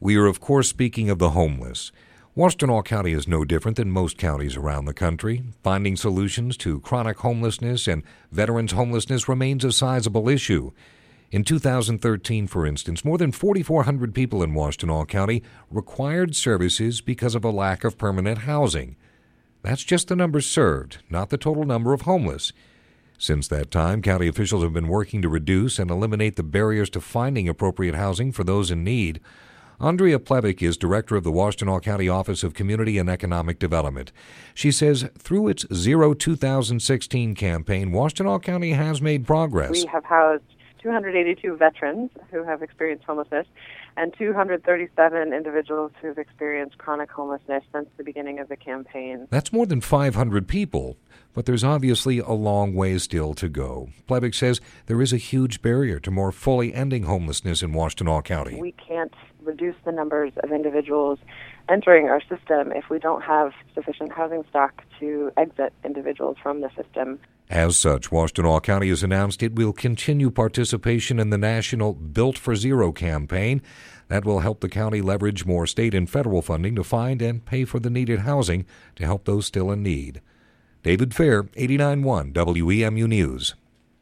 We are, of course, speaking of the homeless. Washtenaw County is no different than most counties around the country. Finding solutions to chronic homelessness and veterans' homelessness remains a sizable issue. In 2013, for instance, more than 4,400 people in Washtenaw County required services because of a lack of permanent housing. That's just the numbers served, not the total number of homeless. Since that time, county officials have been working to reduce and eliminate the barriers to finding appropriate housing for those in need. Andrea Plevic is director of the Washtenaw County Office of Community and Economic Development. She says through its Zero 2016 campaign, Washtenaw County has made progress. We have housed 282 veterans who have experienced homelessness and 237 individuals who have experienced chronic homelessness since the beginning of the campaign. That's more than 500 people, but there's obviously a long way still to go. Plevic says there is a huge barrier to more fully ending homelessness in Washtenaw County. We can't reduce the numbers of individuals entering our system if we don't have sufficient housing stock to exit individuals from the system. As such, Washtenaw County has announced it will continue participation in the national Built for Zero campaign. That will help the county leverage more state and federal funding to find and pay for the needed housing to help those still in need. David Fair, 89.1 WEMU News.